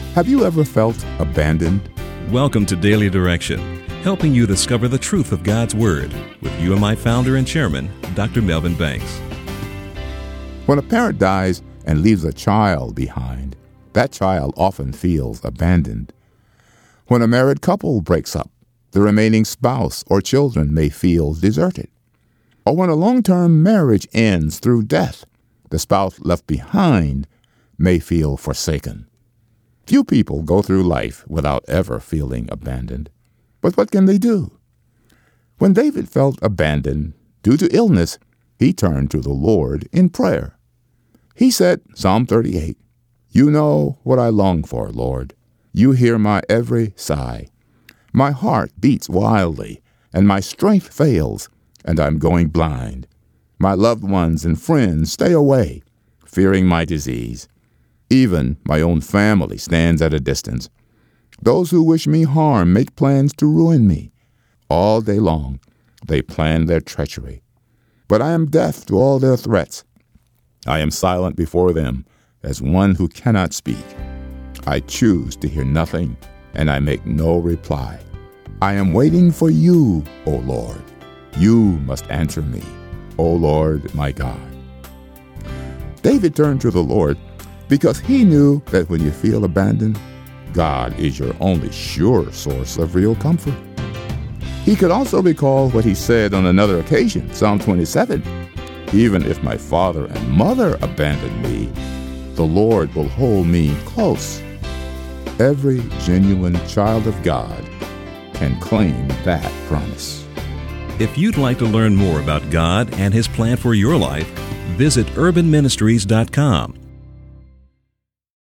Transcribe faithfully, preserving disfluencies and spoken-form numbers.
Have you ever felt abandoned? Welcome to Daily Direction, helping you discover the truth of God's Word with U M I founder and chairman, Doctor Melvin Banks. When a parent dies and leaves a child behind, that child often feels abandoned. When a married couple breaks up, the remaining spouse or children may feel deserted. Or when a long-term marriage ends through death, the spouse left behind may feel forsaken. Few people go through life without ever feeling abandoned. But what can they do? When David felt abandoned due to illness, he turned to the Lord in prayer. He said, Psalm thirty-eight, "You know what I long for, Lord. You hear my every sigh. My heart beats wildly, and my strength fails, and I'm going blind. My loved ones and friends stay away, fearing my disease. Even my own family stands at a distance. Those who wish me harm make plans to ruin me. All day long they plan their treachery. But I am deaf to all their threats. I am silent before them as one who cannot speak. I choose to hear nothing, and I make no reply. I am waiting for you, O Lord. You must answer me, O Lord my God." David turned to the Lord because he knew that when you feel abandoned, God is your only sure source of real comfort. He could also recall what he said on another occasion, Psalm twenty-seven, "Even if my father and mother abandon me, the Lord will hold me close." Every genuine child of God can claim that promise. If you'd like to learn more about God and His plan for your life, visit urban ministries dot com.